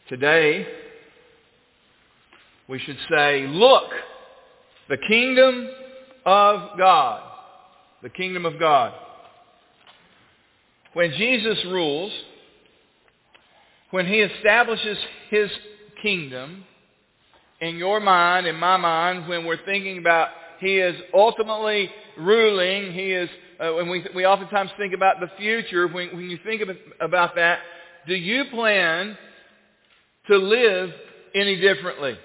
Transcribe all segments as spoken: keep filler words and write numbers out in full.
Today, we should say, look, the kingdom of God. The kingdom of God. When Jesus rules, when He establishes His kingdom, in your mind, in my mind, when we're thinking about He is ultimately ruling, He is, uh, when we, we oftentimes think about the future, when, when you think about that, do you plan to live any differently?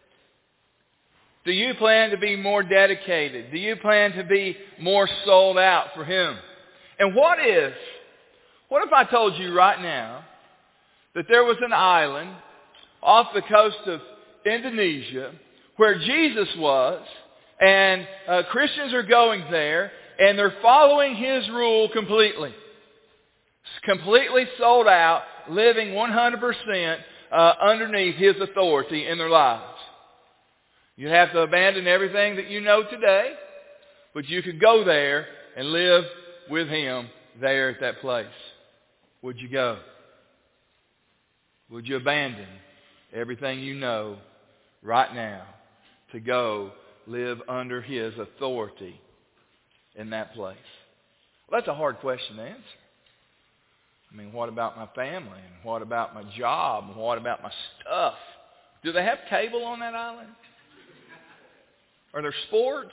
Do you plan to be more dedicated? Do you plan to be more sold out for Him? And what if, what if I told you right now that there was an island off the coast of Indonesia where Jesus was, and uh, Christians are going there, and they're following His rule completely. Completely sold out, living one hundred percent uh, underneath His authority in their lives. You have to abandon everything that you know today, but you could go there and live with Him there at that place. Would you go? Would you abandon everything you know right now to go live under His authority in that place? Well, that's a hard question to answer. I mean, what about my family? And what about my job? And what about my stuff? Do they have cable on that island? Are there sports?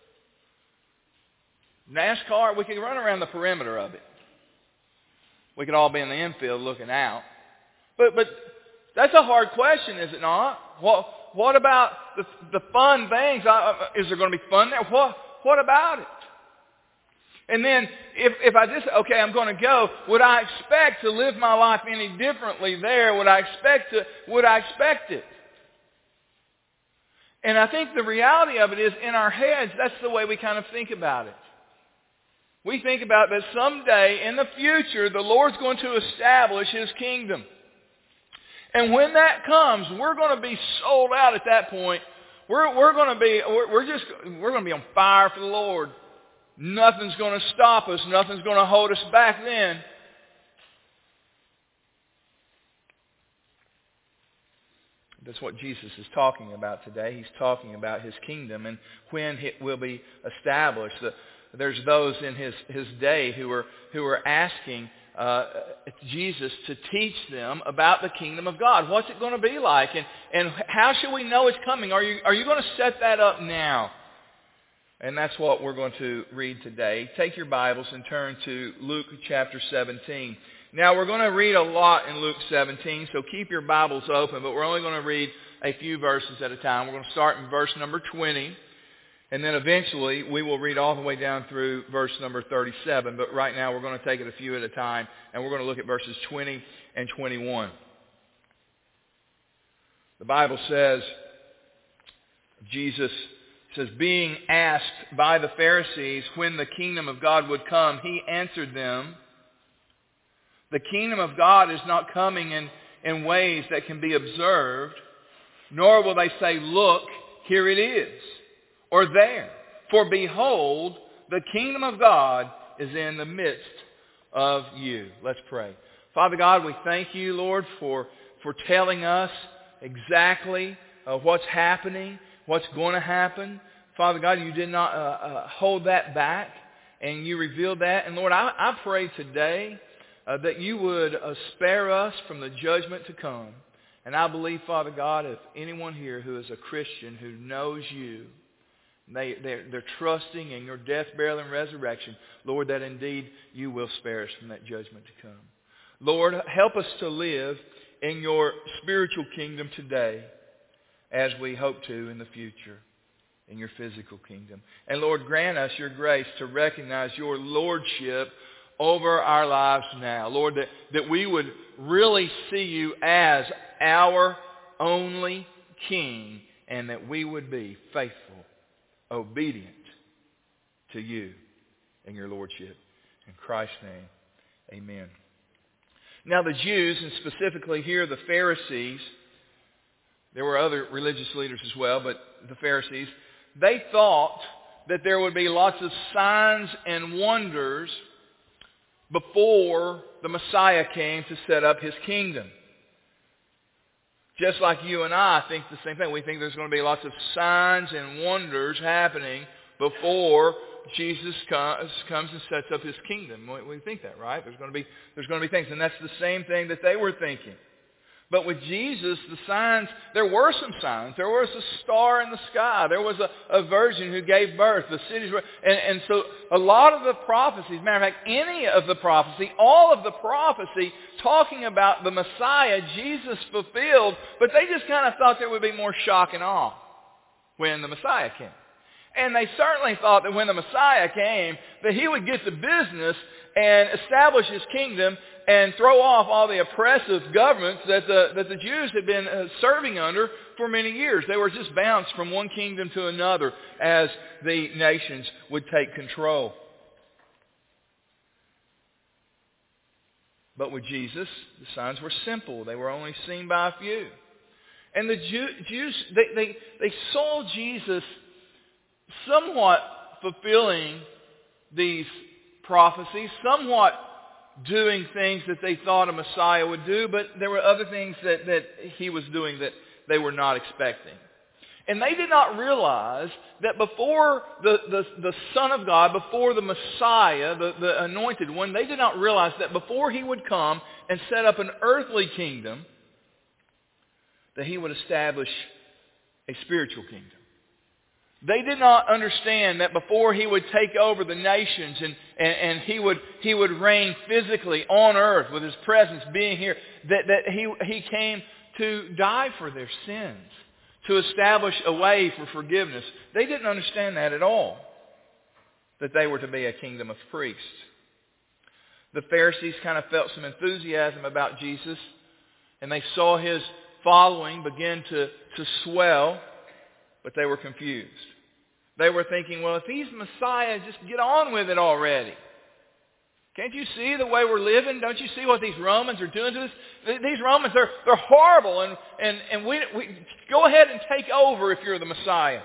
NASCAR? We could run around the perimeter of it. We could all be in the infield looking out. But but that's a hard question, is it not? What what about the the fun things? Is there going to be fun there? What what about it? And then if if I just okay, I'm going to go. Would I expect to live my life any differently there? Would I expect to? Would I expect it? And I think the reality of it is, in our heads, that's the way we kind of think about it. We think about that someday in the future, the Lord's going to establish His kingdom. And when that comes, we're going to be sold out at that point. We're, we're going to be, we're, we're just, we're going to be on fire for the Lord. Nothing's going to stop us. Nothing's going to hold us back then. That's what Jesus is talking about today. He's talking about His kingdom and when it will be established. There's those in His, his day who are, who are asking uh, Jesus to teach them about the kingdom of God. What's it going to be like? And, and how should we know it's coming? Are you, are you going to set that up now? And that's what we're going to read today. Take your Bibles and turn to Luke chapter seventeen. Now, we're going to read a lot in Luke seventeen, so keep your Bibles open, but we're only going to read a few verses at a time. We're going to start in verse number twenty, and then eventually we will read all the way down through verse number thirty-seven, but right now we're going to take it a few at a time, and we're going to look at verses twenty and twenty-one. The Bible says, Jesus says, being asked by the Pharisees when the kingdom of God would come, He answered them, the kingdom of God is not coming in, in ways that can be observed, nor will they say, look, here it is, or there. For behold, the kingdom of God is in the midst of you. Let's pray. Father God, we thank you, Lord, for, for telling us exactly uh, what's happening, what's going to happen. Father God, you did not uh, uh, hold that back, and you revealed that. And Lord, I, I pray today Uh, that you would uh, spare us from the judgment to come. And I believe, Father God, if anyone here who is a Christian who knows you, they, they're, they're trusting in your death, burial, and resurrection, Lord, that indeed you will spare us from that judgment to come. Lord, help us to live in your spiritual kingdom today as we hope to in the future in your physical kingdom. And Lord, grant us your grace to recognize your lordship over our lives now. Lord, that, that we would really see you as our only King, and that we would be faithful, obedient to you and your lordship. In Christ's name, amen. Now the Jews, and specifically here the Pharisees, there were other religious leaders as well, but the Pharisees, they thought that there would be lots of signs and wonders before the Messiah came to set up His kingdom. Just like you and I think the same thing. We think there's going to be lots of signs and wonders happening before Jesus comes, comes and sets up his kingdom. We think that, right? There's going to be there's going to be things, and that's the same thing that they were thinking. But with Jesus, the signs, there were some signs. There was a star in the sky. There was a, a virgin who gave birth. The cities were, and, and so a lot of the prophecies, matter of fact, any of the prophecy, all of the prophecy talking about the Messiah, Jesus fulfilled, but they just kind of thought there would be more shock and awe when the Messiah came. And they certainly thought that when the Messiah came, that he would get to business and establish his kingdom and throw off all the oppressive governments that the, that the Jews had been uh, serving under for many years. They were just bounced from one kingdom to another as the nations would take control. But with Jesus, the signs were simple. They were only seen by a few. And the Jew, Jews, they, they, they saw Jesus somewhat fulfilling these prophecies, somewhat doing things that they thought a Messiah would do, but there were other things that, that he was doing that they were not expecting. And they did not realize that before the, the, the Son of God, before the Messiah, the, the anointed one, they did not realize that before he would come and set up an earthly kingdom, that he would establish a spiritual kingdom. They did not understand that before he would take over the nations and, and, and he would he would reign physically on earth with his presence being here, that, that he, he came to die for their sins, to establish a way for forgiveness. They didn't understand that at all, that they were to be a kingdom of priests. The Pharisees kind of felt some enthusiasm about Jesus, and they saw his following begin to, to swell, but they were confused. They were thinking, well, if he's Messiah, just get on with it already. Can't you see the way we're living? Don't you see what these Romans are doing to us? These Romans, they're, they're horrible, and, and, and we, we go ahead and take over if you're the Messiah.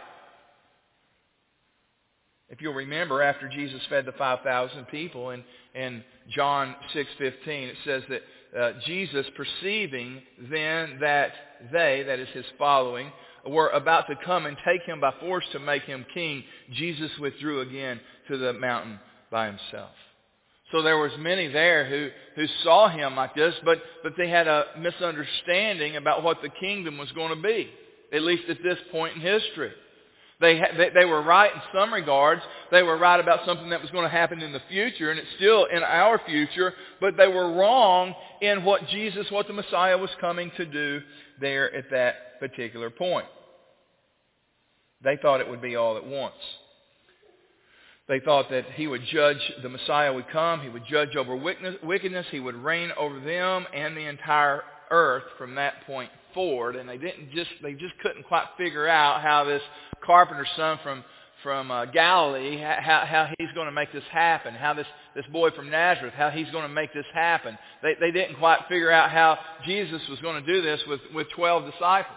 If you'll remember, after Jesus fed the five thousand people in, in John six fifteen, it says that uh, Jesus, perceiving then that they, that is his following, were about to come and take him by force to make him king, Jesus withdrew again to the mountain by himself. So there was many there who, who saw him like this, but, but they had a misunderstanding about what the kingdom was going to be, at least at this point in history. They, they, they were right in some regards. They were right about something that was going to happen in the future, and it's still in our future, but they were wrong in what Jesus, what the Messiah was coming to do there at that particular point. They thought it would be all at once. They thought that he would judge, the Messiah would come, he would judge over wickedness, he would reign over them and the entire earth from that point forward. And they didn't just, they just couldn't quite figure out how this carpenter's son from, from uh, Galilee, how, how he's going to make this happen, how this, this boy from Nazareth, how he's going to make this happen. They, they didn't quite figure out how Jesus was going to do this with, with twelve disciples.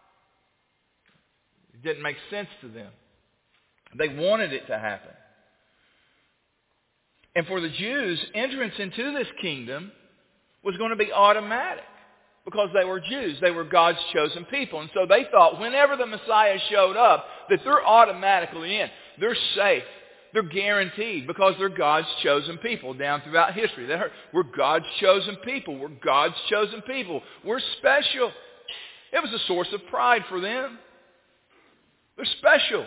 It didn't make sense to them. They wanted it to happen. And for the Jews, entrance into this kingdom was going to be automatic because they were Jews. They were God's chosen people. And so they thought whenever the Messiah showed up that they're automatically in. They're safe. They're guaranteed because they're God's chosen people down throughout history. They heard, we're God's chosen people. We're God's chosen people. We're special. It was a source of pride for them. They're special.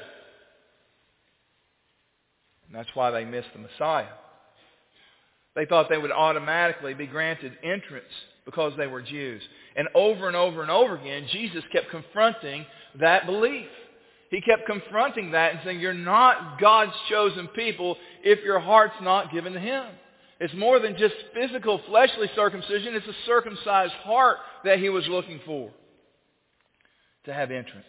And that's why they missed the Messiah. They thought they would automatically be granted entrance because they were Jews. And over and over and over again, Jesus kept confronting that belief. He kept confronting that and saying, you're not God's chosen people if your heart's not given to him. It's more than just physical, fleshly circumcision. It's a circumcised heart that he was looking for to have entrance.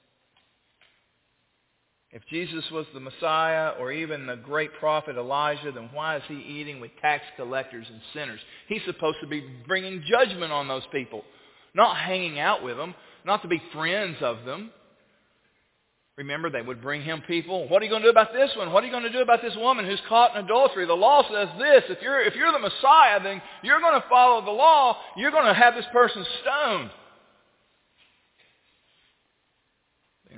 If Jesus was the Messiah or even the great prophet Elijah, then why is he eating with tax collectors and sinners? He's supposed to be bringing judgment on those people, not hanging out with them, not to be friends of them. Remember, they would bring him people. What are you going to do about this one? What are you going to do about this woman who's caught in adultery? The law says this. If you're, if you're the Messiah, then you're going to follow the law. You're going to have this person stoned.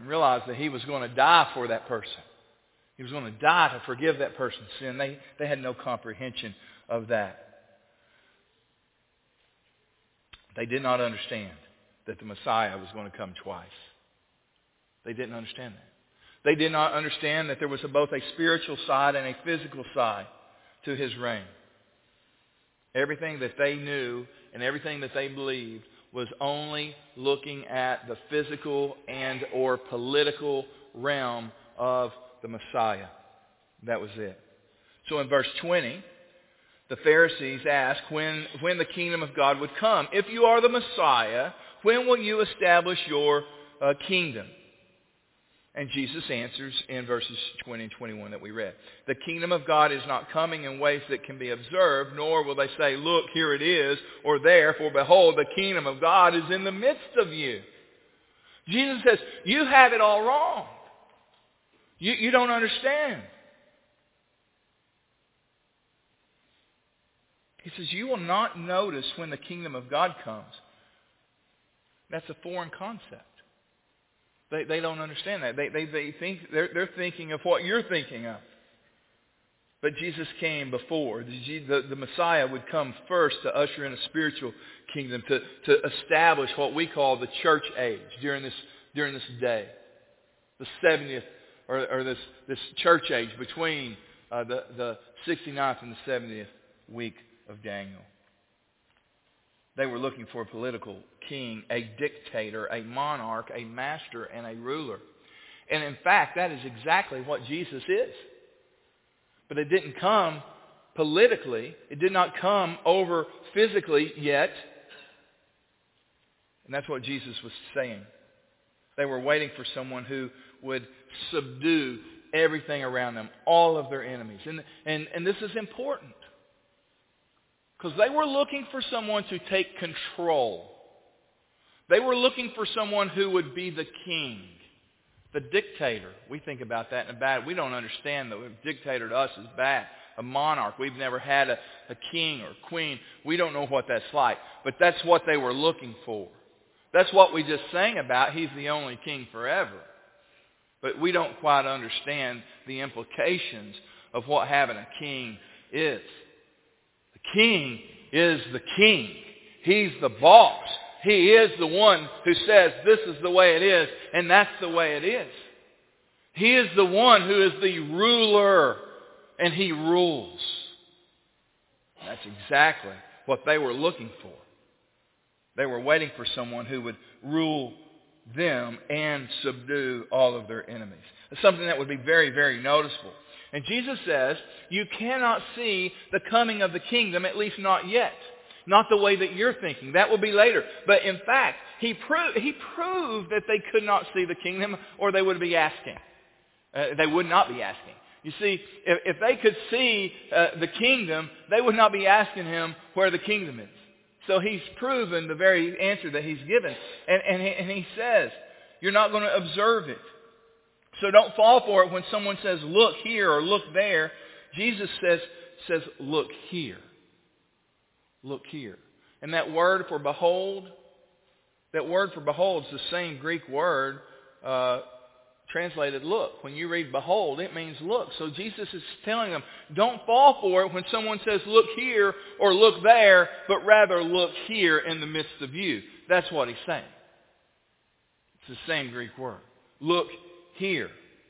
and realized that he was going to die for that person. He was going to die to forgive that person's sin. They, they had no comprehension of that. They did not understand that the Messiah was going to come twice. They didn't understand that. They did not understand that there was a, both a spiritual side and a physical side to his reign. Everything that they knew and everything that they believed was only looking at the physical and or political realm of the Messiah. That was it. So in verse twenty, the Pharisees ask when, when the kingdom of God would come. If you are the Messiah, when will you establish your uh, kingdom? And Jesus answers in verses twenty and twenty-one that we read. The kingdom of God is not coming in ways that can be observed, nor will they say, look, here it is, or there, for behold, the kingdom of God is in the midst of you. Jesus says, you have it all wrong. You, you don't understand. He says, you will not notice when the kingdom of God comes. That's a foreign concept. They, they don't understand that. They, they, they think, they're, they're thinking of what you're thinking of. But Jesus came before. The, the, the Messiah would come first to usher in a spiritual kingdom, to, to establish what we call the church age during this, during this day. The seventieth, or, or this, this church age between uh, the, the sixty-ninth and the seventieth week of Daniel. They were looking for a political king, a dictator, a monarch, a master, and a ruler. And in fact, that is exactly what Jesus is. But it didn't come politically. It did not come over physically yet. And that's what Jesus was saying. They were waiting for someone who would subdue everything around them, all of their enemies. And, and, and this is important. Because they were looking for someone to take control. They were looking for someone who would be the king, the dictator. We think about that in a bad. We don't understand that a dictator to us is bad. A monarch. We've never had a, a king or queen. We don't know what that's like. But that's what they were looking for. That's what we just sang about. He's the only king forever. But we don't quite understand the implications of what having a king is. King is the king. He's the boss. He is the one who says this is the way it is, and that's the way it is. He is the one who is the ruler, and he rules. That's exactly what they were looking for. They were waiting for someone who would rule them and subdue all of their enemies. It's something that would be very, very noticeable. And Jesus says, you cannot see the coming of the kingdom, at least not yet. Not the way that you're thinking. That will be later. But in fact, he, pro- he proved that they could not see the kingdom, or they would be asking. Uh, they would not be asking. You see, if, if they could see uh, the kingdom, they would not be asking him where the kingdom is. So he's proven the very answer that he's given. And, and, he, and he says, you're not going to observe it. So don't fall for it when someone says, look here or look there. Jesus says, says look here. Look here. And that word for behold, that word for behold is the same Greek word uh, translated look. When you read behold, it means look. So Jesus is telling them, don't fall for it when someone says look here or look there, but rather look here in the midst of you. That's what he's saying. It's the same Greek word. Look here.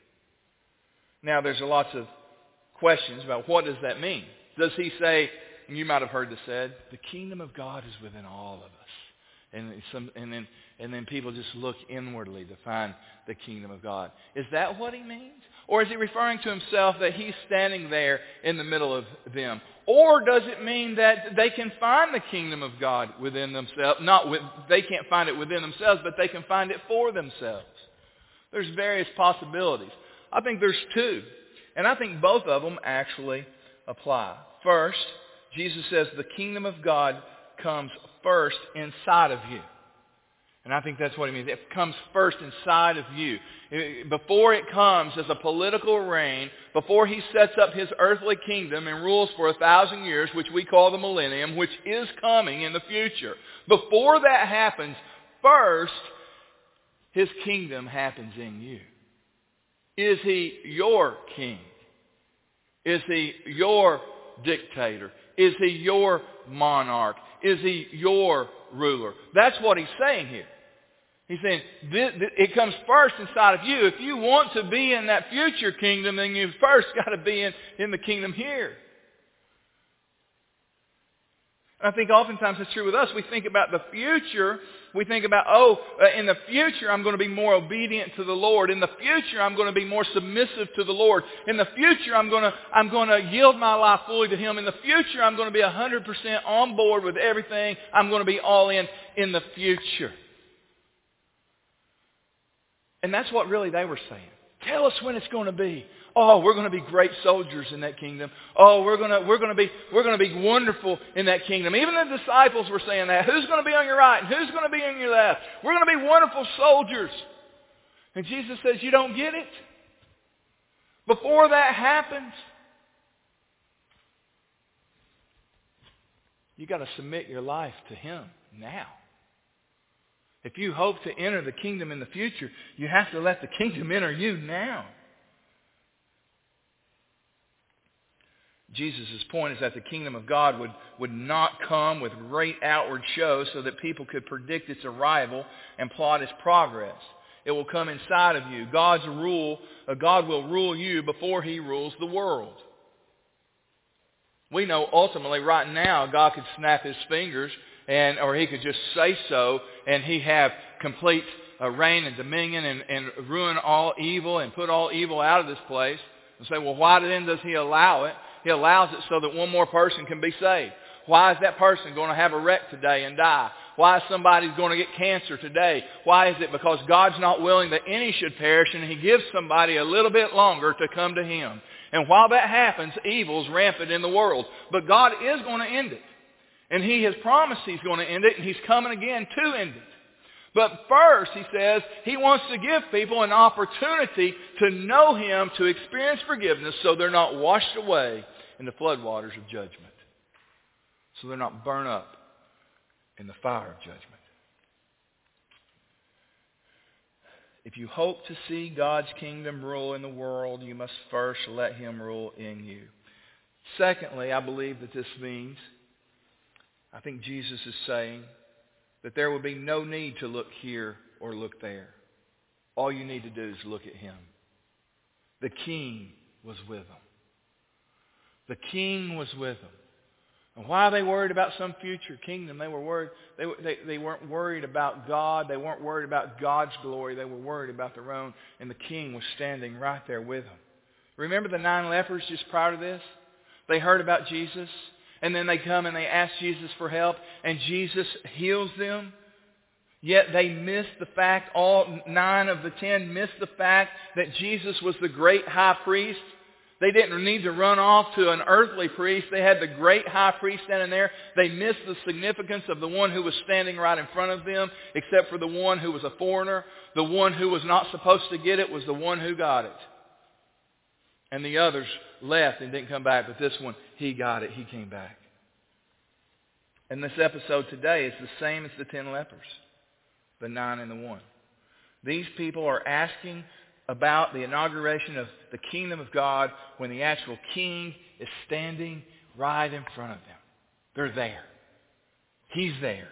Now there's lots of questions about what does that mean. Does he say, and you might have heard this said, the kingdom of God is within all of us. And, some, and, then, and then people just look inwardly to find the kingdom of God. Is that what he means? Or is he referring to himself that he's standing there in the middle of them? Or does it mean that they can find the kingdom of God within themselves? Not with, they can't find it within themselves, but they can find it for themselves. There's various possibilities. I think there's two. And I think both of them actually apply. First, Jesus says the kingdom of God comes first inside of you. And I think that's what he means. It comes first inside of you. Before it comes as a political reign, before he sets up his earthly kingdom and rules for a thousand years, which we call the millennium, which is coming in the future. Before that happens, first, His kingdom happens in you. Is He your king? Is He your dictator? Is He your monarch? Is He your ruler? That's what He's saying here. He's saying it comes first inside of you. If you want to be in that future kingdom, then you've first got to be in, in the kingdom here. I think oftentimes it's true with us. We think about the future. We think about, oh, uh, in the future I'm going to be more obedient to the Lord. In the future I'm going to be more submissive to the Lord. In the future I'm going to I'm going to yield my life fully to Him. In the future I'm going to be one hundred percent on board with everything. I'm going to be all in in the future. And that's what really they were saying. Tell us when it's going to be. Oh, we're going to be great soldiers in that kingdom. Oh, we're going to we're going to be we're going to be wonderful in that kingdom. Even the disciples were saying that. Who's going to be on your right and who's going to be on your left? We're going to be wonderful soldiers. And Jesus says, you don't get it. Before that happens, you got to submit your life to Him now. If you hope to enter the kingdom in the future, you have to let the kingdom enter you now. Jesus' point is that the kingdom of God would, would not come with great outward show so that people could predict its arrival and plot its progress. It will come inside of you. God's rule, uh, God will rule you before He rules the world. We know ultimately right now God could snap His fingers and or He could just say so and He have complete uh, reign and dominion and, and ruin all evil and put all evil out of this place. And say, well, why then does He allow it? He allows it so that one more person can be saved. Why is that person going to have a wreck today and die? Why is somebody going to get cancer today? Why is it? Because God's not willing that any should perish, and He gives somebody a little bit longer to come to Him. And while that happens, evil's rampant in the world. But God is going to end it. And He has promised He's going to end it, and He's coming again to end it. But first, He says, He wants to give people an opportunity to know Him, to experience forgiveness, so they're not washed away in the floodwaters of judgment. So they're not burned up in the fire of judgment. If you hope to see God's kingdom rule in the world, you must first let Him rule in you. Secondly, I believe that this means, I think Jesus is saying, that there will be no need to look here or look there. All you need to do is look at Him. The King was with them. The King was with them. And why are they worried about some future kingdom? They were worried. They, they, they weren't worried about God. They weren't worried about God's glory. They were worried about their own. And the King was standing right there with them. Remember the nine lepers just prior to this? They heard about Jesus. And then they come and they ask Jesus for help. And Jesus heals them. Yet they missed the fact, all nine of the ten missed the fact that Jesus was the great high priest. They didn't need to run off to an earthly priest. They had the great high priest standing there. They missed the significance of the one who was standing right in front of them, except for the one who was a foreigner. The one who was not supposed to get it was the one who got it. And the others left and didn't come back, but this one, he got it. He came back. And this episode today is the same as the ten lepers, the nine and the one. These people are asking about the inauguration of the kingdom of God when the actual king is standing right in front of them. They're there. He's there.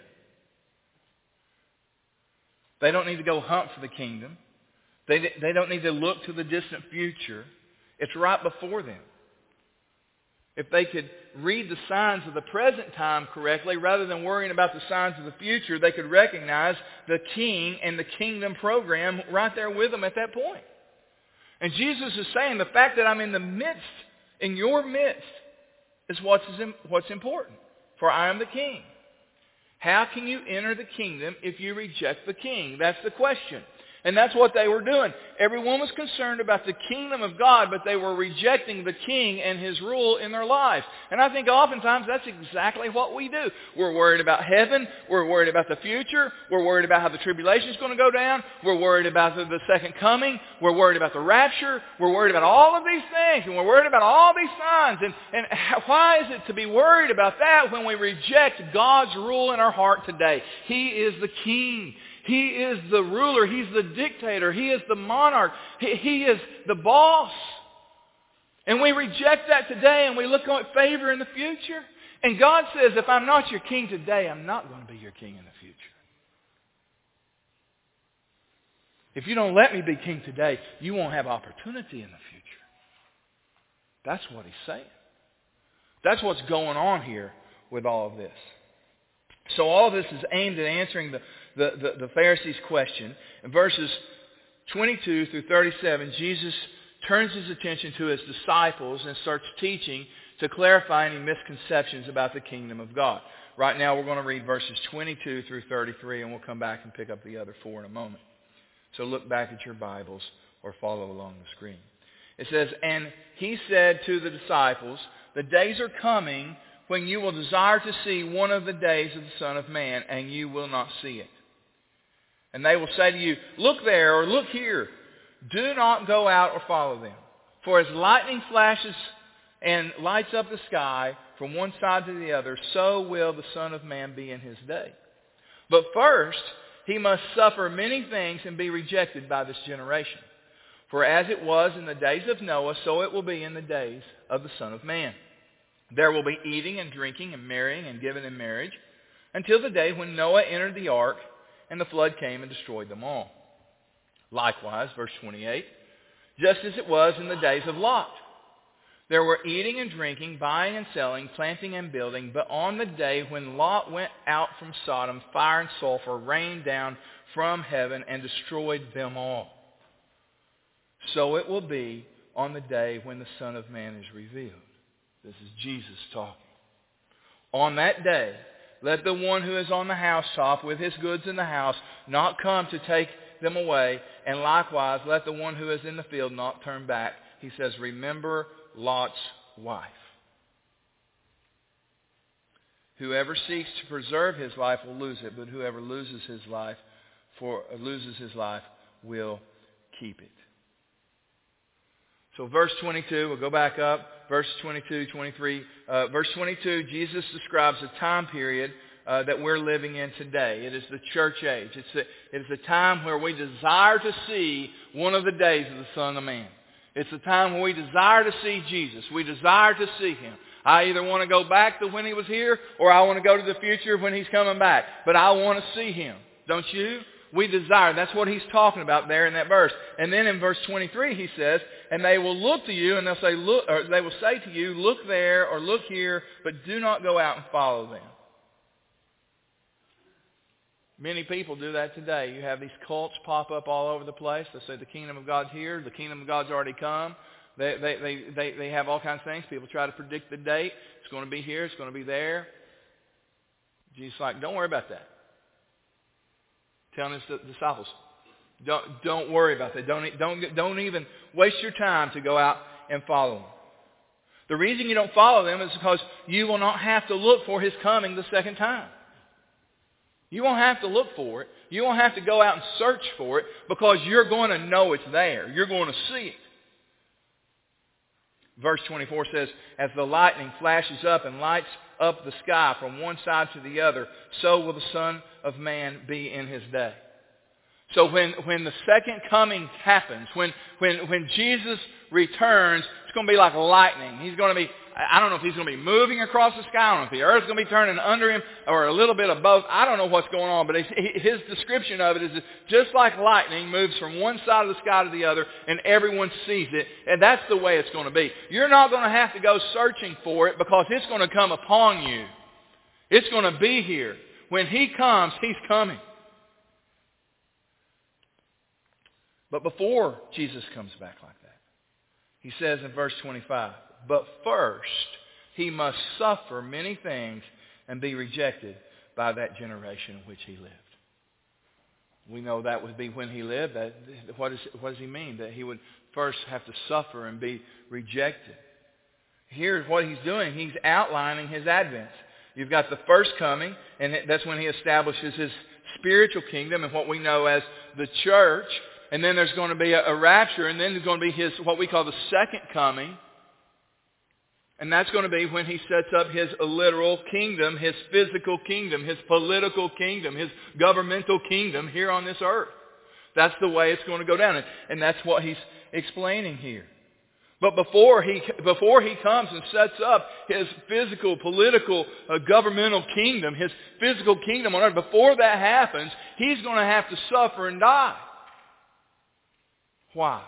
They don't need to go hunt for the kingdom. They, they don't need to look to the distant future. It's right before them. If they could read the signs of the present time correctly, rather than worrying about the signs of the future, they could recognize the king and the kingdom program right there with them at that point. And Jesus is saying the fact that I'm in the midst, in your midst, is what's, what's important. For I am the king. How can you enter the kingdom if you reject the king? That's the question. And that's what they were doing. Everyone was concerned about the kingdom of God, but they were rejecting the king and his rule in their lives. And I think oftentimes that's exactly what we do. We're worried about heaven. We're worried about the future. We're worried about how the tribulation is going to go down. We're worried about the, the second coming. We're worried about the rapture. We're worried about all of these things. And we're worried about all these signs. And, and why is it to be worried about that when we reject God's rule in our heart today? He is the king. He is the ruler. He's the dictator. He is the monarch. He, he is the boss. And we reject that today and we look at favor in the future. And God says, if I'm not your king today, I'm not going to be your king in the future. If you don't let me be king today, you won't have opportunity in the future. That's what he's saying. That's what's going on here with all of this. So all of this is aimed at answering the, the, the, the Pharisees' question. In verses twenty-two through thirty-seven, Jesus turns his attention to his disciples and starts teaching to clarify any misconceptions about the kingdom of God. Right now we're going to read verses twenty-two through thirty-three, and we'll come back and pick up the other four in a moment. So look back at your Bibles or follow along the screen. It says, "And he said to the disciples, the days are coming when you will desire to see one of the days of the Son of Man, and you will not see it. And they will say to you, look there or look here. Do not go out or follow them. For as lightning flashes and lights up the sky from one side to the other, so will the Son of Man be in his day. But first, he must suffer many things and be rejected by this generation. For as it was in the days of Noah, so it will be in the days of the Son of Man. There will be eating and drinking and marrying and giving in marriage until the day when Noah entered the ark and the flood came and destroyed them all. Likewise," verse twenty-eight, "just as it was in the days of Lot. There were eating and drinking, buying and selling, planting and building. But on the day when Lot went out from Sodom, fire and sulfur rained down from heaven and destroyed them all. So it will be on the day when the Son of Man is revealed." This is Jesus talking. "On that day, let the one who is on the housetop with his goods in the house not come to take them away. And likewise, let the one who is in the field not turn back." He says, "Remember Lot's wife. Whoever seeks to preserve his life will lose it, but whoever loses his life for loses his life will keep it." So verse twenty-two, we'll go back up. Verse twenty-two, twenty-three. Uh, verse twenty-two, Jesus describes a time period uh, that we're living in today. It is the church age. It's a, it is a time where we desire to see one of the days of the Son of Man. It's a time where we desire to see Jesus. We desire to see him. I either want to go back to when he was here, or I want to go to the future when he's coming back. But I want to see him. Don't you? We desire. That's what he's talking about there in that verse. And then in verse twenty-three he says, "And they will look to you, and they'll say, look, or they will say to you, look there or look here, but do not go out and follow them." Many people do that today. You have these cults pop up all over the place. They say the kingdom of God's here. The kingdom of God's already come. They, they, they, they, they have all kinds of things. People try to predict the date. It's going to be here. It's going to be there. Jesus is like, don't worry about that. Telling his disciples, don't, don't worry about that. Don't, don't, don't even waste your time to go out and follow them. The reason you don't follow them is because you will not have to look for his coming the second time. You won't have to look for it. You won't have to go out and search for it because you're going to know it's there. You're going to see it. Verse twenty-four says, "As the lightning flashes up and lights up the sky from one side to the other, so will the Son of Man be in his day." So when, when the second coming happens, when, when, when Jesus returns, it's going to be like lightning. He's going to be, I don't know if he's going to be moving across the sky. I don't know if the earth's going to be turning under him or a little bit of both. I don't know what's going on, but his description of it is just like lightning moves from one side of the sky to the other, and everyone sees it, and that's the way it's going to be. You're not going to have to go searching for it because it's going to come upon you. It's going to be here. When he comes, he's coming. But before Jesus comes back like that, he says in verse twenty-five, "But first he must suffer many things and be rejected by that generation in which he lived." We know that would be when he lived. That, what, is, what does he mean? That he would first have to suffer and be rejected. Here's what he's doing. He's outlining his advent. You've got the first coming, and that's when he establishes his spiritual kingdom and what we know as the church. And then there's going to be a, a rapture, and then there's going to be his what we call the second coming. And that's going to be when he sets up his literal kingdom, his physical kingdom, his political kingdom, his governmental kingdom here on this earth. That's the way it's going to go down. And, and that's what he's explaining here. But before he, before he comes and sets up his physical, political, uh, governmental kingdom, his physical kingdom on earth, before that happens, he's going to have to suffer and die. Why?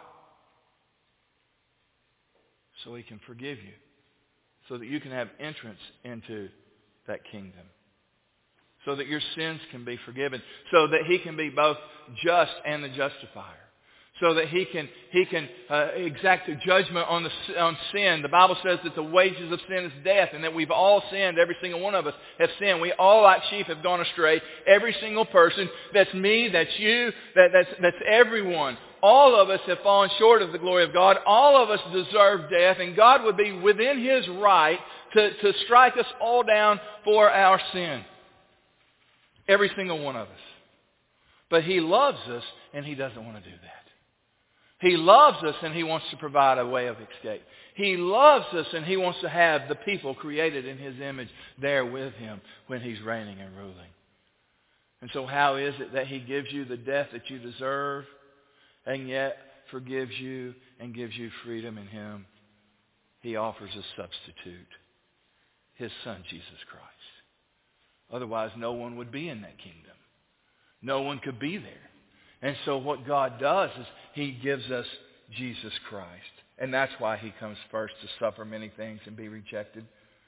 So he can forgive you. So that you can have entrance into that kingdom. So that your sins can be forgiven. So that he can be both just and the justifier. So that he can he can uh, exact a judgment on the on sin. The Bible says that the wages of sin is death, and that we've all sinned. Every single one of us have sinned. We all, like sheep, have gone astray. Every single person. That's me. That's you. That that's that's everyone. All of us have fallen short of the glory of God. All of us deserve death, and God would be within His right to to strike us all down for our sin. Every single one of us. But He loves us, and He doesn't want to do that. He loves us, and He wants to provide a way of escape. He loves us, and He wants to have the people created in His image there with Him when He's reigning and ruling. And so how is it that He gives you the death that you deserve, and yet forgives you and gives you freedom in Him? He offers a substitute, His Son, Jesus Christ. Otherwise, no one would be in that kingdom. No one could be there. And so what God does is He gives us Jesus Christ. And that's why He comes first, to suffer many things and be rejected.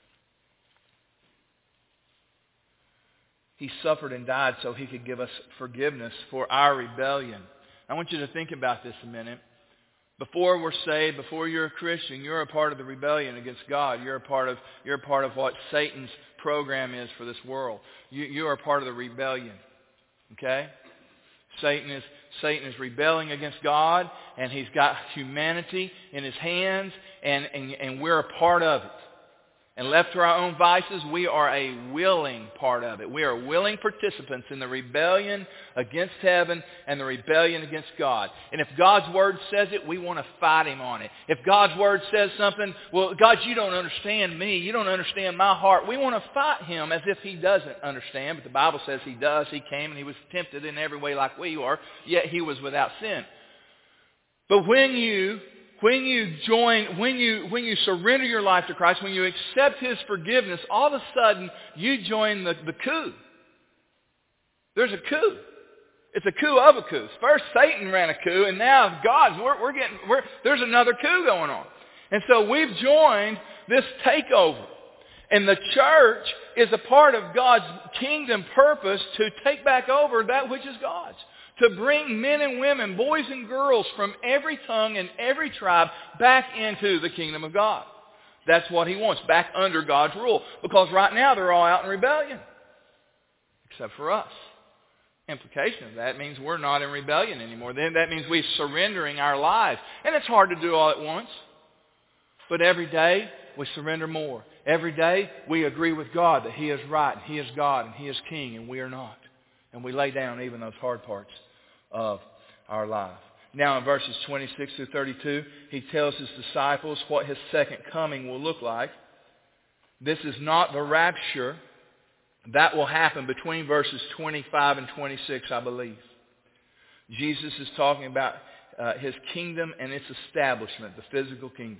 He suffered and died so He could give us forgiveness for our rebellion. I want you to think about this a minute. Before we're saved, before you're a Christian, you're a part of the rebellion against God. You're a part of, you're a part of what Satan's program is for this world. You, you are a part of the rebellion. Okay? Satan is Satan is rebelling against God, and he's got humanity in his hands, and, and, and we're a part of it. And left to our own vices, we are a willing part of it. We are willing participants in the rebellion against heaven and the rebellion against God. And if God's Word says it, we want to fight Him on it. If God's Word says something, well, God, you don't understand me. You don't understand my heart. We want to fight Him as if He doesn't understand. But the Bible says He does. He came and He was tempted in every way like we are, yet He was without sin. But when you... When you join, when you, when you surrender your life to Christ, when you accept His forgiveness, all of a sudden you join the, the coup. There's a coup. It's a coup of a coup. First Satan ran a coup, and now God's, we're, we're getting, we're, there's another coup going on. And so we've joined this takeover. And the church is a part of God's kingdom purpose to take back over that which is God's. To bring men and women, boys and girls from every tongue and every tribe back into the kingdom of God. That's what He wants, back under God's rule. Because right now they're all out in rebellion. Except for us. Implication of that means we're not in rebellion anymore. Then that means we're surrendering our lives. And it's hard to do all at once. But every day we surrender more. Every day we agree with God that He is right, and He is God, and He is King, and we are not. And we lay down even those hard parts of our life. Now in verses twenty-six through thirty-two, He tells His disciples what His second coming will look like. This is not the rapture. That will happen between verses twenty-five and twenty-six, I believe. Jesus is talking about uh, His kingdom and its establishment, the physical kingdom.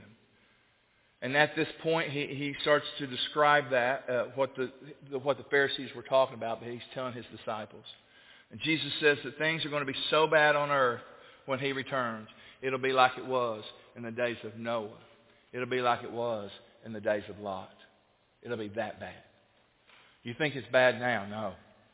And at this point, he, he starts to describe that, uh, what the, the what the Pharisees were talking about, but He's telling His disciples. And Jesus says that things are going to be so bad on earth when He returns. It'll be like it was in the days of Noah. It'll be like it was in the days of Lot. It'll be that bad. You think it's bad now? No.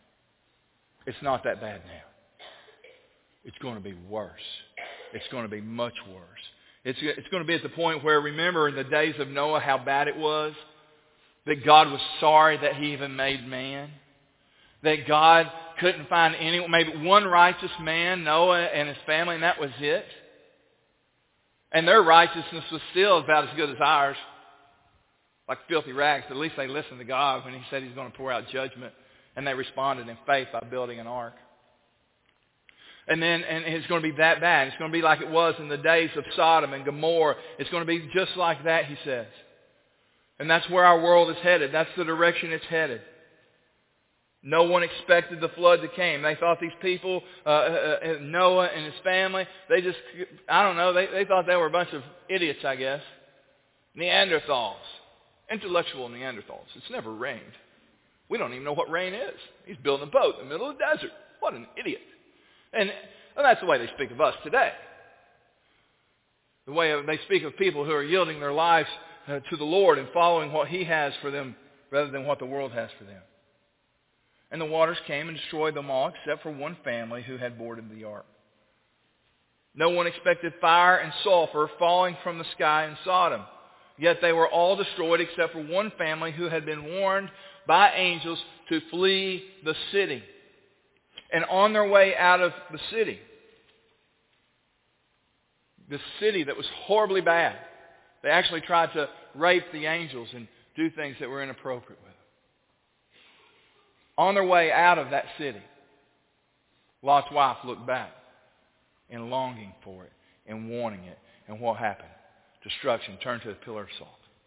It's not that bad now. It's going to be worse. It's going to be much worse. It's, it's going to be at the point where, remember in the days of Noah how bad it was? That God was sorry that He even made man. That God couldn't find anyone, maybe one righteous man, Noah and his family, and that was it. And their righteousness was still about as good as ours. Like filthy rags. At least they listened to God when He said He's going to pour out judgment. And they responded in faith by building an ark. And then and it's going to be that bad. It's going to be like it was in the days of Sodom and Gomorrah. It's going to be just like that, He says. And that's where our world is headed. That's the direction it's headed. No one expected the flood to come. They thought these people, uh, uh, Noah and his family, they just, I don't know, they, they thought they were a bunch of idiots, I guess. Neanderthals. Intellectual Neanderthals. It's never rained. We don't even know what rain is. He's building a boat in the middle of the desert. What an idiot. And, and that's the way they speak of us today. The way they speak of people who are yielding their lives uh, to the Lord and following what He has for them rather than what the world has for them. And the waters came and destroyed them all except for one family who had boarded the ark. No one expected fire and sulfur falling from the sky in Sodom. Yet they were all destroyed except for one family who had been warned by angels to flee the city. And on their way out of the city, the city that was horribly bad, they actually tried to rape the angels and do things that were inappropriate with them. On their way out of that city, Lot's wife looked back in longing for it and wanting it. And what happened? Destruction turned to a pillar of salt.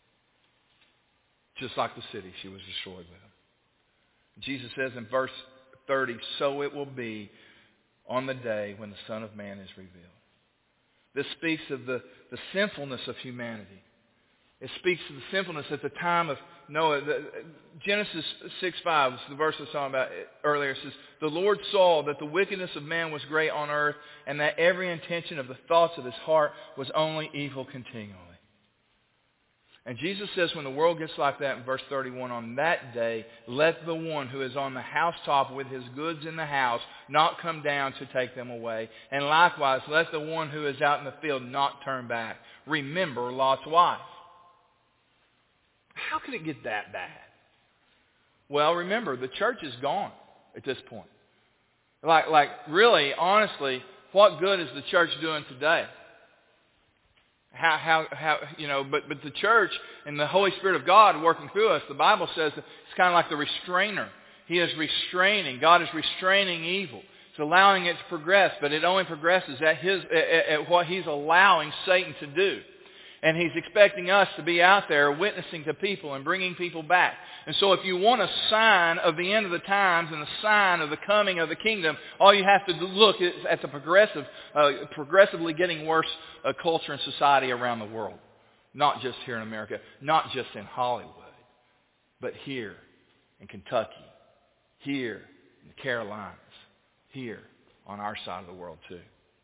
Just like the city, she was destroyed with them. Jesus says in verse thirty, so it will be on the day when the Son of Man is revealed. This speaks of the, the sinfulness of humanity. It speaks of the sinfulness at the time of Noah. The, Genesis six five, is the verse I was talking about earlier. It says, the Lord saw that the wickedness of man was great on earth, and that every intention of the thoughts of his heart was only evil continually. And Jesus says when the world gets like that in verse thirty-one, on that day, let the one who is on the housetop with his goods in the house not come down to take them away. And likewise, let the one who is out in the field not turn back. Remember Lot's wife. How could it get that bad? Well, remember, the church is gone at this point. Like, like really, honestly, what good is the church doing today? How, how, how, you know, but, but the church and the Holy Spirit of God working through us, the Bible says that it's kind of like the restrainer. He is restraining. God is restraining evil. It's allowing it to progress, but it only progresses at, his, at, at what He's allowing Satan to do. And He's expecting us to be out there witnessing to people and bringing people back. And so if you want a sign of the end of the times and a sign of the coming of the kingdom, all you have to look is at the progressive, uh, progressively getting worse uh, culture and society around the world. Not just here in America, not just in Hollywood, but here in Kentucky, here in the Carolinas, here on our side of the world too.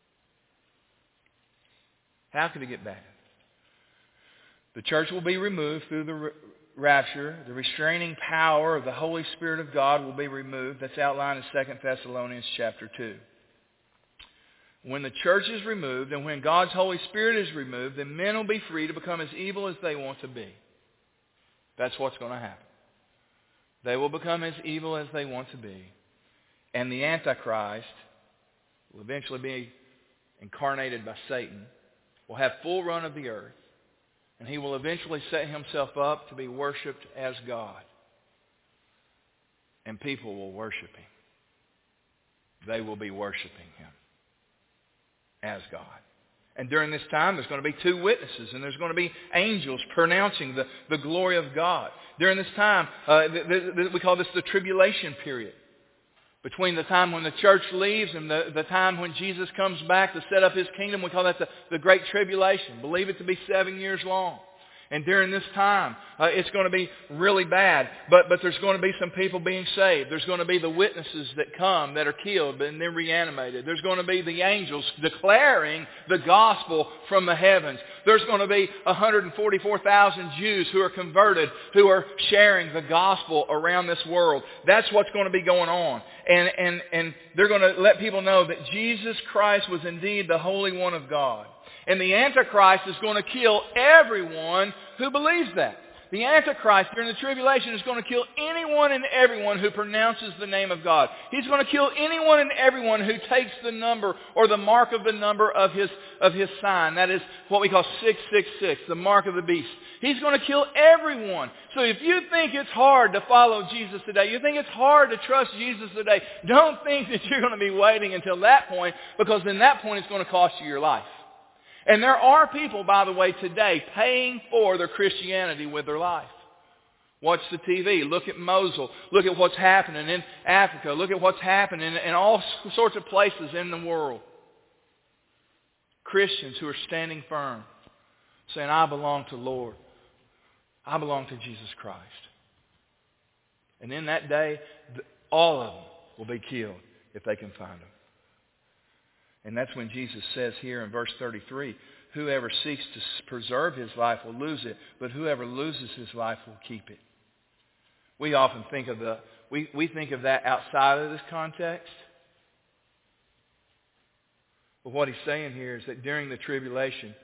How could it get bad? The church will be removed through the rapture. The restraining power of the Holy Spirit of God will be removed. That's outlined in Second Thessalonians chapter two. When the church is removed and when God's Holy Spirit is removed, then men will be free to become as evil as they want to be. That's what's going to happen. They will become as evil as they want to be. And the Antichrist will eventually be incarnated by Satan, will have full run of the earth, and he will eventually set himself up to be worshipped as God. And people will worship Him. They will be worshiping Him as God. And during this time, there's going to be two witnesses, and there's going to be angels pronouncing the, the glory of God. During this time, uh, th- th- th- we call this the tribulation period. Between the time when the church leaves and the, the time when Jesus comes back to set up His kingdom, we call that the, the Great Tribulation. Believe it to be seven years long. And during this time, uh, it's going to be really bad. But, but there's going to be some people being saved. There's going to be the witnesses that come that are killed and then reanimated. There's going to be the angels declaring the gospel from the heavens. There's going to be one hundred forty-four thousand Jews who are converted, who are sharing the gospel around this world. That's what's going to be going on. And, and, and they're going to let people know that Jesus Christ was indeed the Holy One of God. And the Antichrist is going to kill everyone who believes that. The Antichrist during the tribulation is going to kill anyone and everyone who pronounces the name of God. He's going to kill anyone and everyone who takes the number or the mark of the number of his, of his sign. That is what we call six six six, the mark of the beast. He's going to kill everyone. So if you think it's hard to follow Jesus today, you think it's hard to trust Jesus today, don't think that you're going to be waiting until that point, because in that point it's going to cost you your life. And there are people, by the way, today paying for their Christianity with their life. Watch the T V. Look at Mosul. Look at what's happening in Africa. Look at what's happening in all sorts of places in the world. Christians who are standing firm, saying, I belong to the Lord. I belong to Jesus Christ. And in that day, all of them will be killed if they can find them. And that's when Jesus says here in verse thirty-three, whoever seeks to preserve his life will lose it, but whoever loses his life will keep it. We often think of the we, we think of that outside of this context. But what he's saying here is that during the tribulation,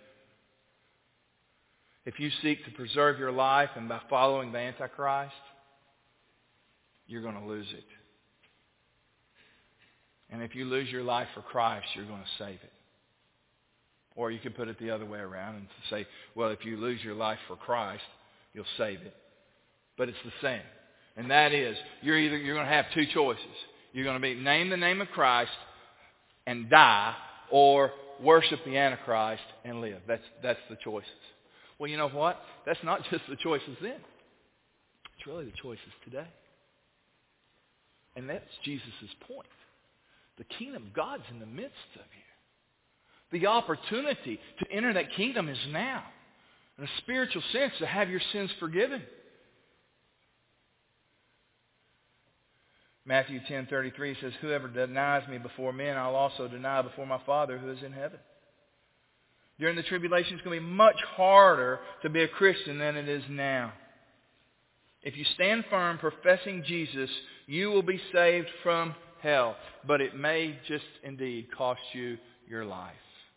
if you seek to preserve your life and by following the Antichrist, you're going to lose it. And if you lose your life for Christ, you're going to save it. Or you could put it the other way around and say, well, if you lose your life for Christ, you'll save it. But it's the same. And that is, you're either you're going to have two choices. You're going to be name the name of Christ and die, or worship the Antichrist and live. That's that's the choices. Well, you know what? That's not just the choices then. It's really the choices today. And that's Jesus' point. The kingdom of God's in the midst of you. The opportunity to enter that kingdom is now. In a spiritual sense, to have your sins forgiven. Matthew ten thirty-three says, whoever denies me before men, I'll also deny before my Father who is in heaven. During the tribulation, it's going to be much harder to be a Christian than it is now. If you stand firm professing Jesus, you will be saved from hell. But it may just indeed cost you your life.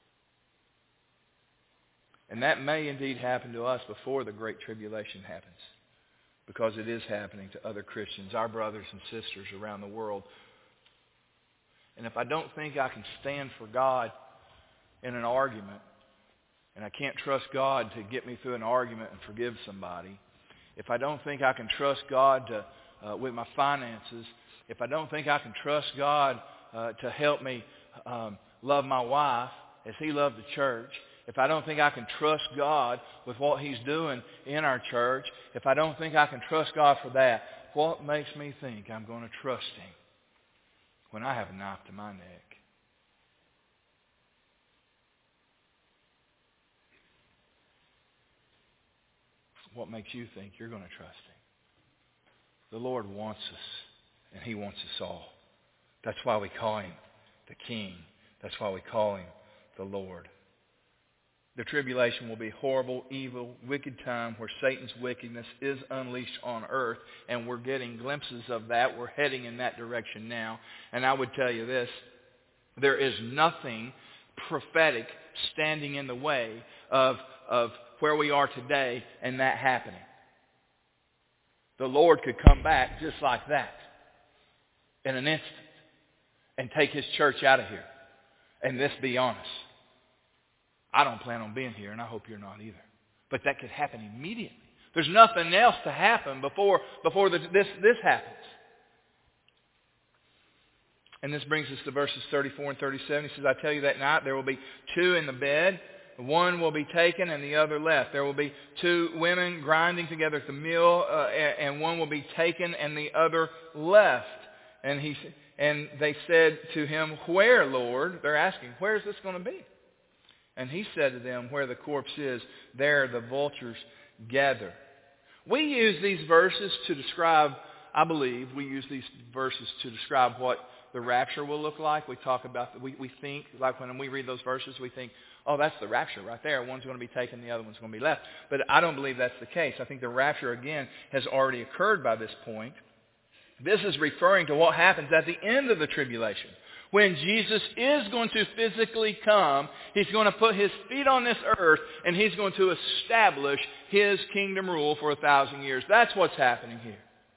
And that may indeed happen to us before the Great Tribulation happens. Because it is happening to other Christians, our brothers and sisters around the world. And if I don't think I can stand for God in an argument, and I can't trust God to get me through an argument and forgive somebody, if I don't think I can trust God to, uh, with my finances, if I don't think I can trust God uh, to help me um, love my wife as He loved the church, if I don't think I can trust God with what He's doing in our church, if I don't think I can trust God for that, what makes me think I'm going to trust Him when I have a knife to my neck? What makes you think you're going to trust Him? The Lord wants us, and He wants us all. That's why we call Him the King. That's why we call Him the Lord. The tribulation will be a horrible, evil, wicked time where Satan's wickedness is unleashed on earth, and we're getting glimpses of that. We're heading in that direction now. And I would tell you this, there is nothing prophetic standing in the way of, of where we are today and that happening. The Lord could come back just like that in an instant and take His church out of here. And let's be honest, I don't plan on being here, and I hope you're not either. But that could happen immediately. There's nothing else to happen before, before the, this, this happens. And this brings us to verses thirty-four and thirty-seven. He says, I tell you that night there will be two in the bed. One will be taken and the other left. There will be two women grinding together at the mill, uh, and one will be taken and the other left. And he and they said to him, where, Lord? They're asking, where is this going to be? And he said to them, where the corpse is, there the vultures gather. We use these verses to describe, I believe, we use these verses to describe what the rapture will look like. We talk about, we, we think, like when we read those verses, we think, oh, that's the rapture right there. One's going to be taken, the other one's going to be left. But I don't believe that's the case. I think the rapture, again, has already occurred by this point. This is referring to what happens at the end of the tribulation. When Jesus is going to physically come, He's going to put His feet on this earth, and He's going to establish His kingdom rule for a thousand years. That's what's happening here.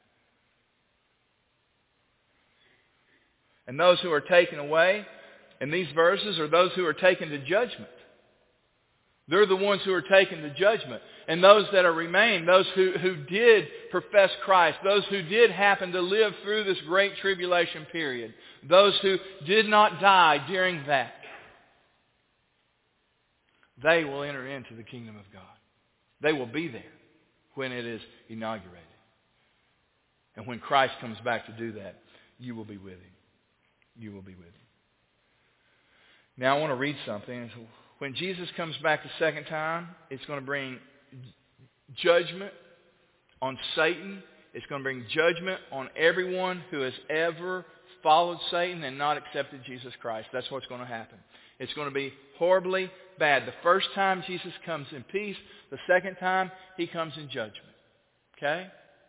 And those who are taken away in these verses are those who are taken to judgment. They're the ones who are taken to judgment. And those that are remain, those who, who did profess Christ, those who did happen to live through this great tribulation period, those who did not die during that, they will enter into the kingdom of God. They will be there when it is inaugurated. And when Christ comes back to do that, you will be with him. You will be with him. Now I want to read something. When Jesus comes back the second time, it's going to bring judgment on Satan. It's going to bring judgment on everyone who has ever followed Satan and not accepted Jesus Christ. That's what's going to happen. It's going to be horribly bad. The first time Jesus comes in peace. The second time he comes in judgment. Okay?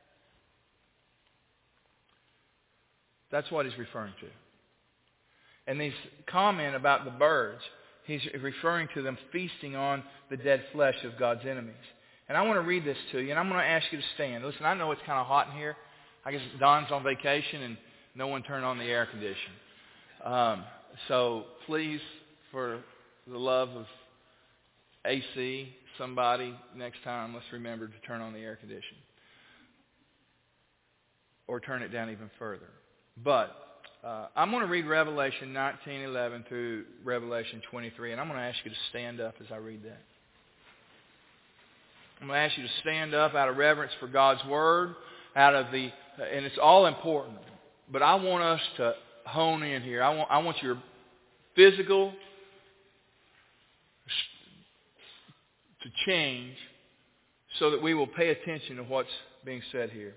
That's what he's referring to. And this comment about the birds, he's referring to them feasting on the dead flesh of God's enemies. And I want to read this to you, and I'm going to ask you to stand. Listen, I know it's kind of hot in here. I guess Don's on vacation, and no one turned on the air conditioner. Um, so please, for the love of A C, somebody next time, let's remember to turn on the air conditioner. Or turn it down even further. But uh, I'm going to read Revelation nineteen eleven through Revelation twenty-three, and I'm going to ask you to stand up as I read that. I'm going to ask you to stand up out of reverence for God's Word, out of the, and it's all important. But I want us to hone in here. I want, I want your physical to change so that we will pay attention to what's being said here.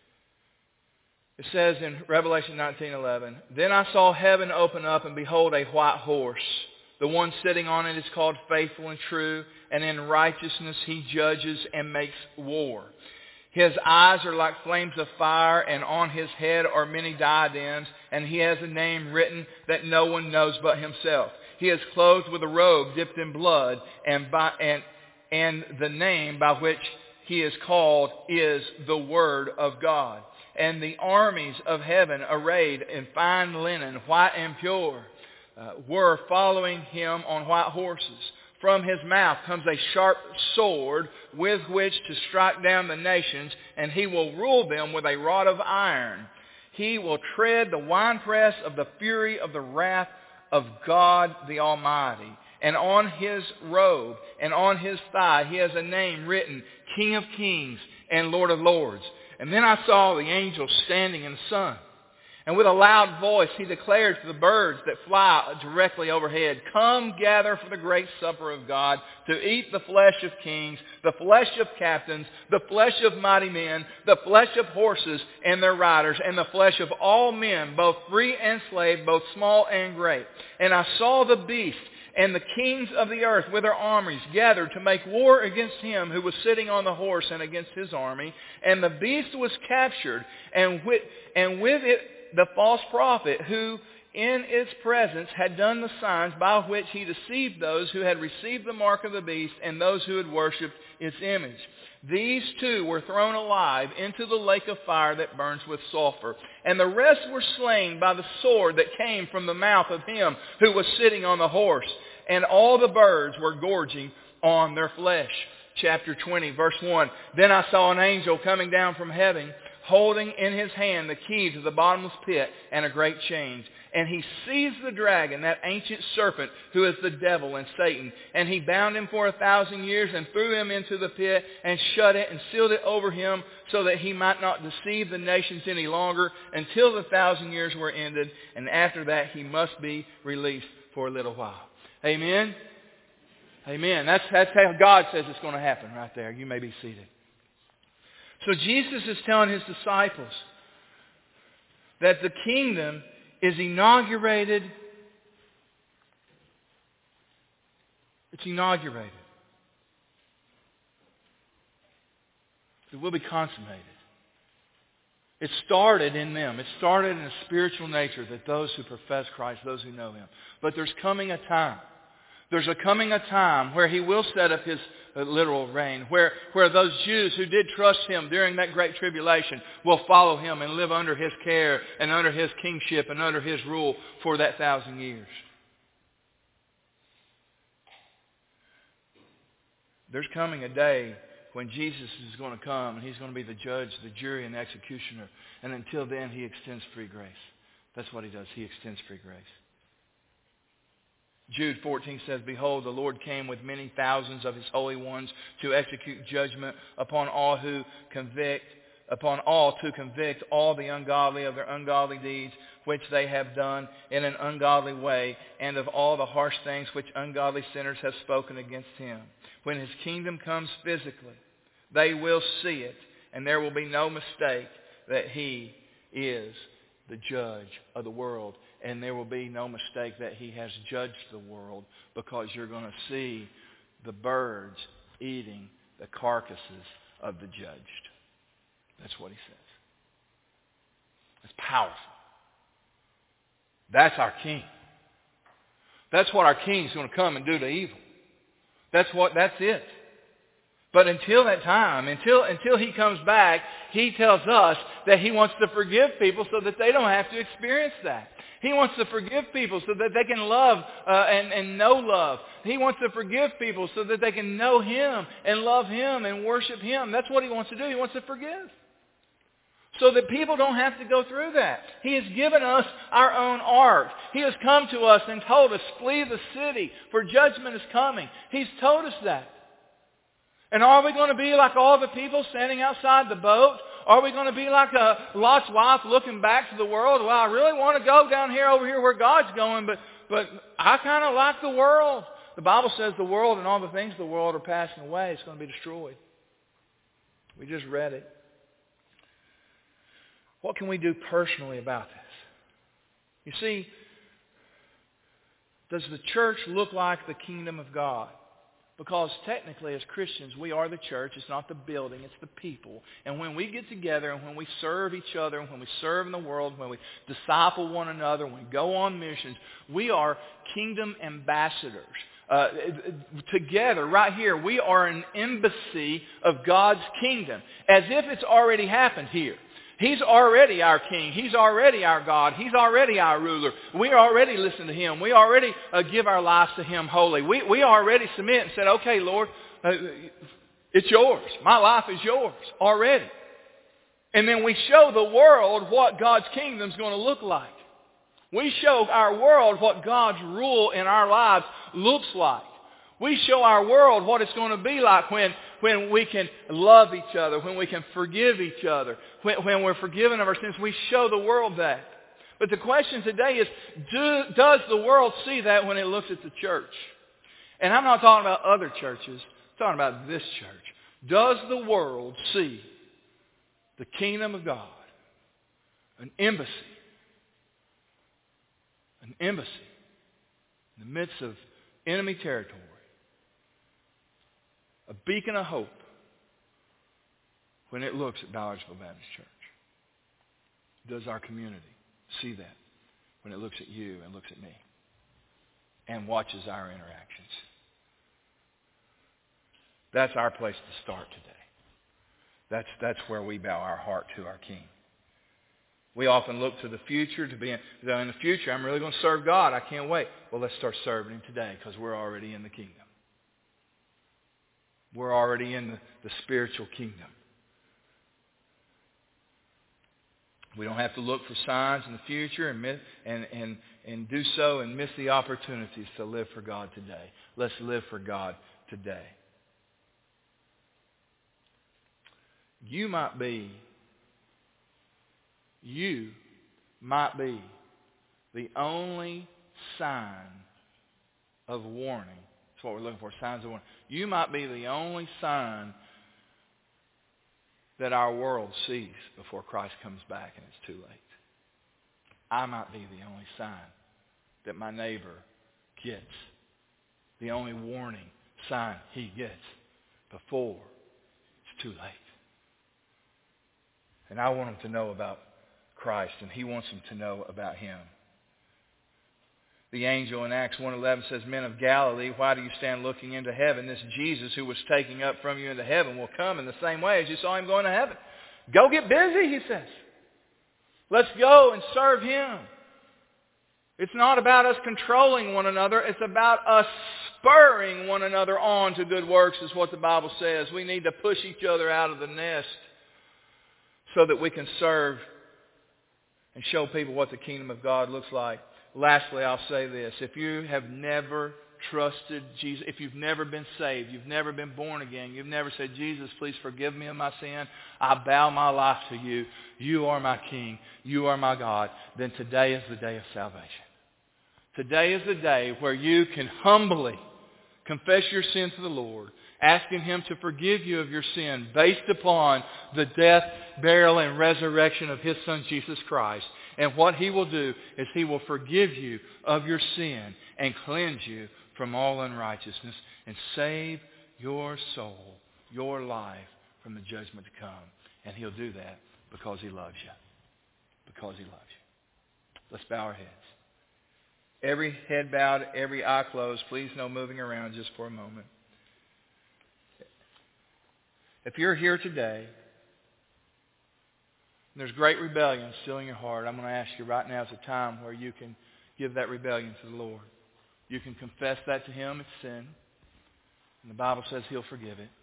It says in Revelation nineteen eleven, "Then I saw heaven open up, and behold, a white horse. The one sitting on it is called Faithful and True, and in righteousness he judges and makes war. His eyes are like flames of fire, and on his head are many diadems, and he has a name written that no one knows but himself. He is clothed with a robe dipped in blood, and, by, and, and the name by which he is called is the Word of God. And the armies of heaven, arrayed in fine linen, white and pure, uh, were following him on white horses. From his mouth comes a sharp sword with which to strike down the nations, and he will rule them with a rod of iron. He will tread the winepress of the fury of the wrath of God the Almighty. And on his robe and on his thigh he has a name written, King of Kings and Lord of Lords. And then I saw the angel standing in the sun. And with a loud voice he declared to the birds that fly directly overhead, "Come gather for the great supper of God, to eat the flesh of kings, the flesh of captains, the flesh of mighty men, the flesh of horses and their riders, and the flesh of all men, both free and slave, both small and great. And I saw the beast and the kings of the earth with their armies gathered to make war against him who was sitting on the horse and against his army. And the beast was captured, and with, and with it the false prophet, who in its presence had done the signs by which he deceived those who had received the mark of the beast and those who had worshipped its image. These two were thrown alive into the lake of fire that burns with sulfur. And the rest were slain by the sword that came from the mouth of him who was sitting on the horse. And all the birds were gorging on their flesh." Chapter twenty, verse one. "Then I saw an angel coming down from heaven, holding in his hand the key to the bottomless pit and a great chain. And he seized the dragon, that ancient serpent, who is the devil and Satan. And he bound him for a thousand years and threw him into the pit and shut it and sealed it over him, so that he might not deceive the nations any longer until the thousand years were ended. And after that he must be released for a little while." Amen? Amen. That's, that's how God says it's going to happen right there. You may be seated. So Jesus is telling his disciples that the kingdom is inaugurated. It's inaugurated. It will be consummated. It started in them. It started in a spiritual nature, that those who profess Christ, those who know him. But there's coming a time. There's a coming a time where he will set up his literal reign, where, where those Jews who did trust him during that great tribulation will follow him and live under his care and under his kingship and under his rule for that thousand years. There's coming a day when Jesus is going to come and he's going to be the judge, the jury, and the executioner. And until then, he extends free grace. That's what he does. He extends free grace. Jude fourteen says, "Behold, the Lord came with many thousands of his holy ones to execute judgment upon all who convict upon all to convict all the ungodly of their ungodly deeds which they have done in an ungodly way, and of all the harsh things which ungodly sinners have spoken against him. When his kingdom comes physically, they will see it, and there will be no mistake that he is the judge of the world. And there will be no mistake that he has judged the world, because you're going to see the birds eating the carcasses of the judged. That's what he says. It's powerful. That's our king. That's what our king's going to come and do to evil. That's what, that's it. But until that time, until, until he comes back, he tells us that he wants to forgive people so that they don't have to experience that. He wants to forgive people so that they can love uh, and, and know love. He wants to forgive people so that they can know him and love him and worship him. That's what he wants to do. He wants to forgive. So that people don't have to go through that. He has given us our own ark. He has come to us and told us, flee the city, for judgment is coming. He's told us that. And are we going to be like all the people standing outside the boat? Are we going to be like a Lot's wife looking back to the world? Well, I really want to go down here over here where God's going, but, but I kind of like the world. The Bible says the world and all the things of the world are passing away. It's going to be destroyed. We just read it. What can we do personally about this? You see, does the church look like the kingdom of God? Because technically as Christians, we are the church. It's not the building, it's the people. And when we get together and when we serve each other and when we serve in the world, when we disciple one another, when we go on missions, we are kingdom ambassadors. Uh, together, right here, we are an embassy of God's kingdom, as if it's already happened here. He's already our king. He's already our God. He's already our ruler. We already listen to him. We already uh, give our lives to him wholly. We, we already submit and said, okay, Lord, uh, it's yours. My life is yours already. And then we show the world what God's kingdom is going to look like. We show our world what God's rule in our lives looks like. We show our world what it's going to be like when, when we can love each other, when we can forgive each other, when, when we're forgiven of our sins. We show the world that. But the question today is, do, does the world see that when it looks at the church? And I'm not talking about other churches. I'm talking about this church. Does the world see the kingdom of God, an embassy, an embassy in the midst of enemy territory, a beacon of hope when it looks at Ballersville Baptist Church? Does our community see that when it looks at you and looks at me and watches our interactions? That's our place to start today. That's, that's where we bow our heart to our King. We often look to the future to be in, in the future, I'm really going to serve God. I can't wait. Well, let's start serving him today, because we're already in the kingdom. We're already in the, the spiritual kingdom. We don't have to look for signs in the future and, miss, and, and, and do so and miss the opportunities to live for God today. Let's live for God today. You might be, you might be the only sign of warning. That's what we're looking for, signs of warning. You might be the only sign that our world sees before Christ comes back and it's too late. I might be the only sign that my neighbor gets, the only warning sign he gets before it's too late. And I want him to know about Christ, and he wants them to know about him. The angel in Acts one eleven says, Men of Galilee, why do you stand looking into heaven? This Jesus who was taking up from you into heaven will come in the same way as you saw him going to heaven. Go get busy, he says. Let's go and serve him. It's not about us controlling one another. It's about us spurring one another on to good works, is what the Bible says. We need to push each other out of the nest so that we can serve and show people what the kingdom of God looks like. Lastly, I'll say this. If you have never trusted Jesus, if you've never been saved, you've never been born again, you've never said, Jesus, please forgive me of my sin, I bow my life to you, you are my King, you are my God, then today is the day of salvation. Today is the day where you can humbly confess your sin to the Lord, asking Him to forgive you of your sin based upon the death, burial, and resurrection of His Son, Jesus Christ. And what He will do is He will forgive you of your sin and cleanse you from all unrighteousness and save your soul, your life from the judgment to come. And He'll do that because He loves you. Because He loves you. Let's bow our heads. Every head bowed, every eye closed. Please no moving around just for a moment. If you're here today, and there's great rebellion still in your heart, I'm going to ask you right now is a time where you can give that rebellion to the Lord. You can confess that to Him. It's sin. And the Bible says He'll forgive it.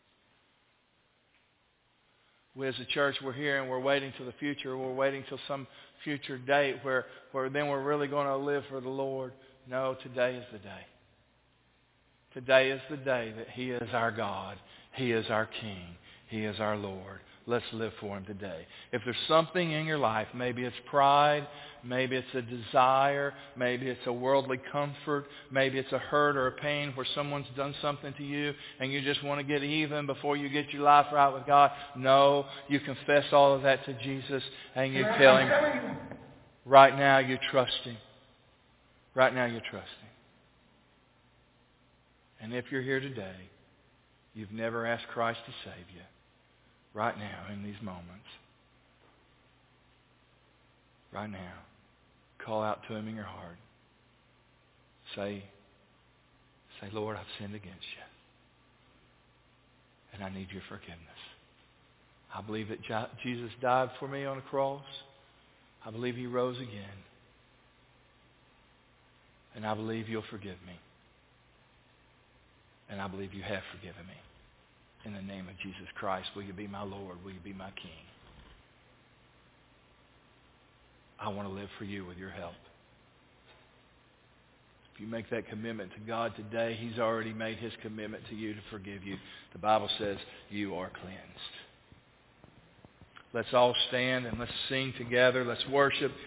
We as a church, we're here and we're waiting till the future. We're waiting till some future date where, where then we're really going to live for the Lord. No, today is the day. Today is the day that He is our God. He is our King. He is our Lord. Let's live for Him today. If there's something in your life, maybe it's pride, maybe it's a desire, maybe it's a worldly comfort, maybe it's a hurt or a pain where someone's done something to you and you just want to get even before you get your life right with God. No, you confess all of that to Jesus and you tell Him, right now you trust Him. Right now you trust Him. And if you're here today, you've never asked Christ to save you, right now, in these moments, right now, call out to Him in your heart. Say, say, Lord, I've sinned against you. And I need your forgiveness. I believe that Jesus died for me on a cross. I believe He rose again. And I believe you'll forgive me. And I believe you have forgiven me. In the name of Jesus Christ, will you be my Lord? Will you be my King? I want to live for you with your help. If you make that commitment to God today, He's already made His commitment to you to forgive you. The Bible says you are cleansed. Let's all stand and let's sing together. Let's worship.